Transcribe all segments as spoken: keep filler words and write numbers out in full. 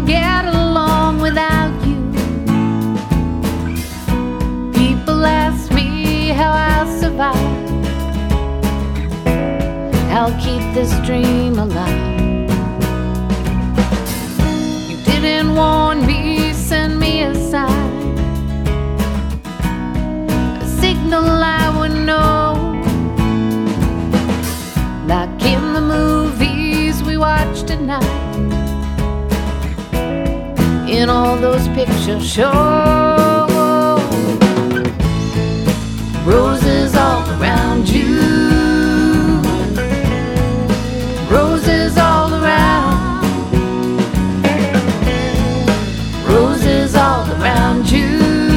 get along without you. People ask me how I'll survive. I'll keep this dream alive. You didn't warn me, send me a sign, a signal I would know. Like in the movies we watched at night, in all those picture shows. Roses all around you, roses all around, roses all around you,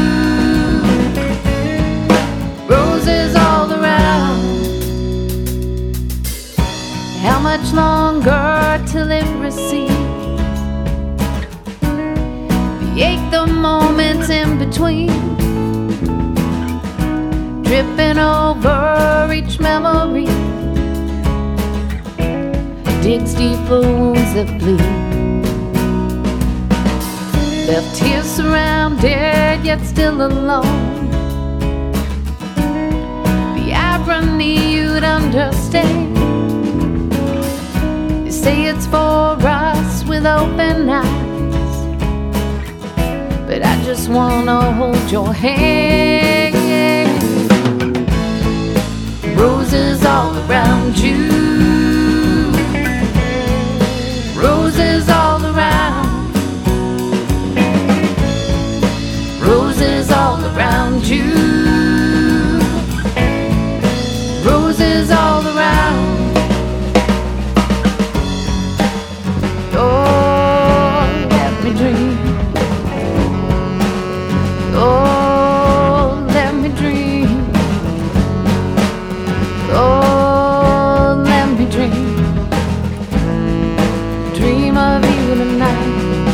roses all around. How much longer till it recedes the ache, the moments in between, dripping over each memory, digs deeper wounds that bleed. Left here surrounded yet still alone, the irony you'd understand. They say it's for us with open eyes, but I just wanna hold your hand. Roses all around you, roses all around, roses all around you, roses all around. Oh, let me dream. Oh, let me dream. Oh, let me dream. Dream of you tonight.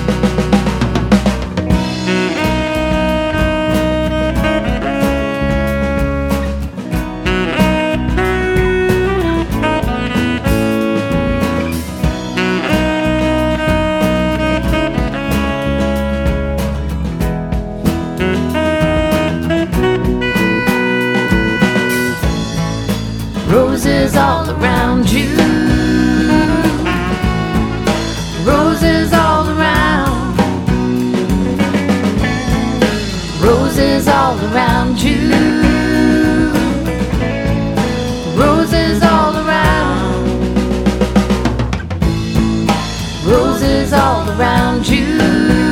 Roses all around you, roses all around, roses all around you, roses all around, roses all around you.